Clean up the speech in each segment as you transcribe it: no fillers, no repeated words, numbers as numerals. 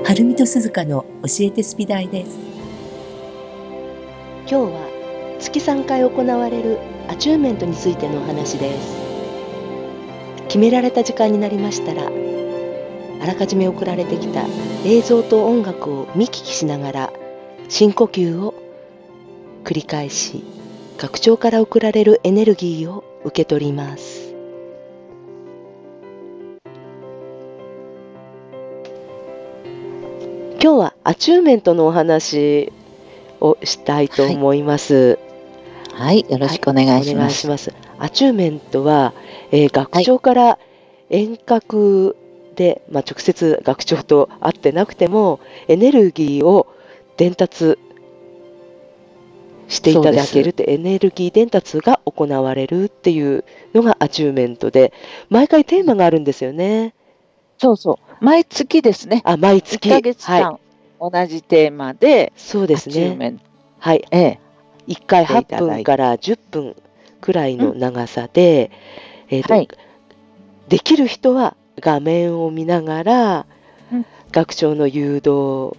はるみとすずかの教えてスピダイです。 今日は月3回行われるアチューメントについてのお話です。決められた時間になりましたら、あらかじめ送られてきた映像と音楽を見聞きしながら深呼吸を繰り返し、学長から送られるエネルギーを受け取ります。今日はアチューメントのお話をしたいと思います。 はい、よろしくお願いします。 アチューメントは、学長から遠隔で、直接学長と会ってなくてもエネルギーを伝達していただけるって、エネルギー伝達が行われるっていうのがアチューメントで、毎回テーマがあるんですよね。 そうそう、毎月ですね。 毎月 1ヶ月間、同じテーマで、 そうですアチューメね。 ント、 はい。1回8分から10分くらいの長さで、できる人は画面を見ながら、学長の誘導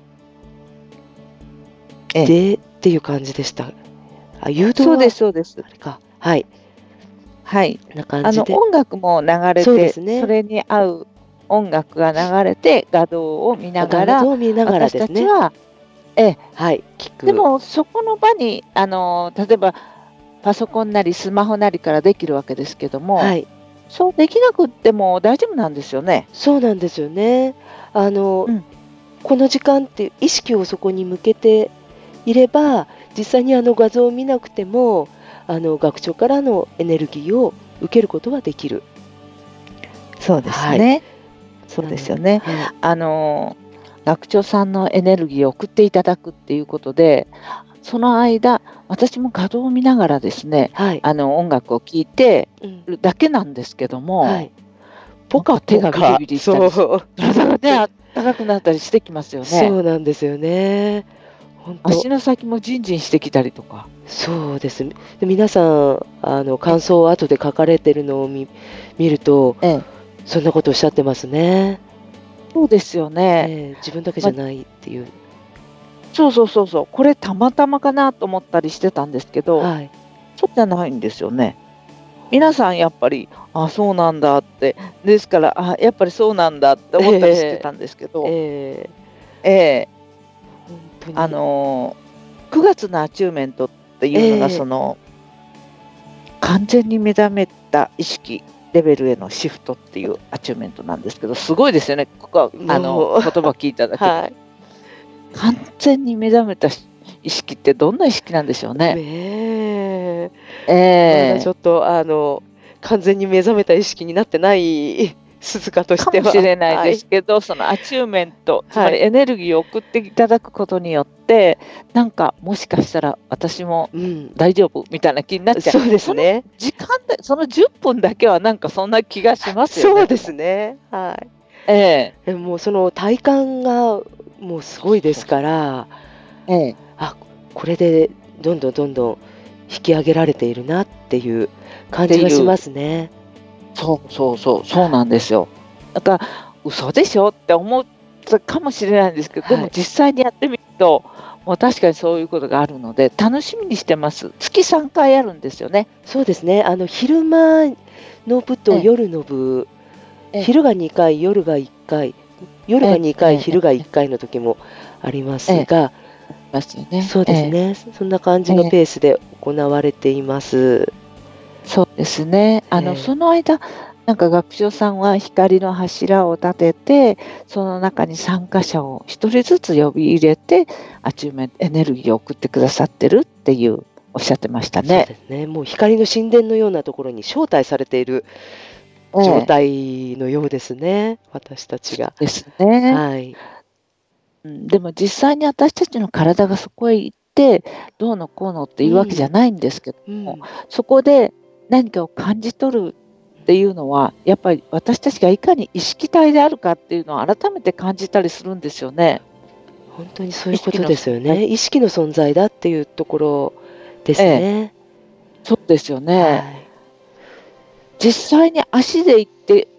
で、っていう感じでした。誘導はそうです、そうです。 あれか。はい。 はい。 な感じで。 音楽も流れて、 そうですね。 それに合う音楽が流れて、画像を見ながら、私たちは、 聞く。 でも、そこの場に、例えば、パソコンなりスマホなりからできるわけですけども、そうできなくっても大丈夫なんですよね。 そうなんですよね。この時間って意識をそこに向けていれば、実際に画像を見なくても学長からのエネルギーを受けることはできる。 そうですね。そうですよね。学長さんのエネルギーを送っていただくっていうことで、その間私も画像を見ながらですね、音楽を聴いてるだけなんですけども、ポカ手がビリビリしたり、体がね、温かくなったりしてきますよね。 そうなんですよね。 足の先もジンジンしてきたりとか。 そうです。皆さん感想を後で書かれてるのを見ると、そんなことおっしゃってますね。 そうですよね。 自分だけじゃないっていう。 そう。これたまたまかなと思ったりしてたんですけど、そうじゃないんですよね。皆さんやっぱり、そうなんだって、ですから、やっぱりそうなんだって思ったりしてたんですけど、9月のアチューメントっていうのが、その完全に目覚めた意識レベルへのシフトっていうアチューメントなんですけど、すごいですよね。ここは言葉聞いただけで、完全に目覚めた意識ってどんな意識なんでしょうね。 まだちょっと完全に目覚めた意識になってない鈴鹿としてはかもしれないですけど、そのアチューメント、つまりエネルギーを送っていただくことによって、なんかもしかしたら私も大丈夫みたいな気になっちゃう。 そうですね。 時間でその10分だけはなんかそんな気がしますよね。 そうですね。もうその体感がもうすごいですから、これでどんどん引き上げられているなっていう感じがしますね。 そうなんですよ。だから嘘でしょって思ったかもしれないんですけど、でも実際にやってみると、もう確かにそういうことがあるので楽しみにしてます。月3回あるんですよね。 そうですね。昼間の部と夜の部、昼が2回、夜が1回、夜が2回、昼が1回の時もありますが、そうですね。そんな感じのペースで行われています。 そうですね。その間、なんか学長さんは光の柱を立てて、その中に参加者を一人ずつ呼び入れて、アチューメントエネルギーを送ってくださってるっていうおっしゃってましたね。 そうですね。もう光の神殿のようなところに招待されている状態のようですね。私たちが。 ですね。でも実際に私たちの体がそこへ行ってどうのこうのっていうわけじゃないんですけども、そこで何かを感じ取るっていうのはやっぱり私たちがいかに意識体であるかっていうのを改めて感じたりするんですよね。 本当にそういうことですよね。意識の存在だっていうところですね。 そうですよね。実際に足で行って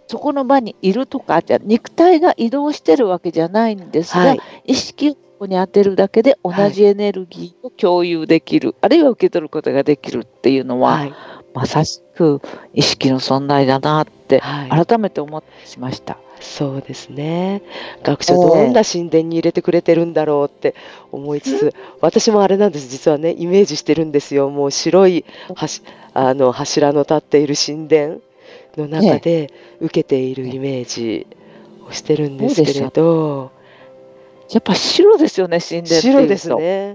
そこの場にいるとか、じゃ肉体が移動してるわけじゃないんですが、意識をここに当てるだけで同じエネルギーを共有できる、あるいは受け取ることができるっていうのは、まさしく意識の存在だなって改めて思ってしました。 そうですね。学長どんな神殿に入れてくれてるんだろうって思いつつ、私もあれなんです、実はね、イメージしてるんですよ。もう白い柱の立っている神殿の中で受けているイメージをしてるんですけれど、 やっぱ白ですよね、神殿っていうと。 白ですね。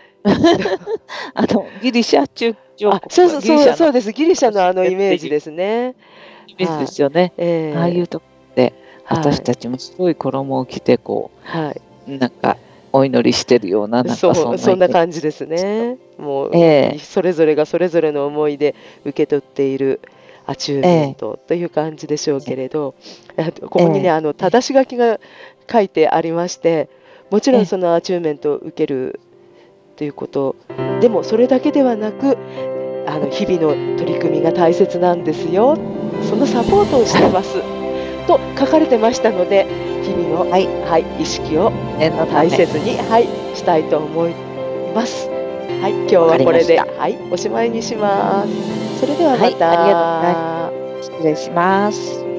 ギリシャ中そうです。ギリシャのイメージですね。 イメージですよね。ああいうとこで私たちも白い衣を着てなんかお祈りしてるような、 そんな感じですね。もう、それぞれがそれぞれの思いで受け取っているアチューメントという感じでしょうけれど、ここにね正し書きが書いてありまして、もちろんそのアチューメントを受けるということでも、それだけではなく日々の取り組みが大切なんですよ、そのサポートをしてますと書かれてましたので、日々の、意識を大切に、したいと思います。今日はこれで、おしまいにします。それではまた。 ありがとうございます。失礼します。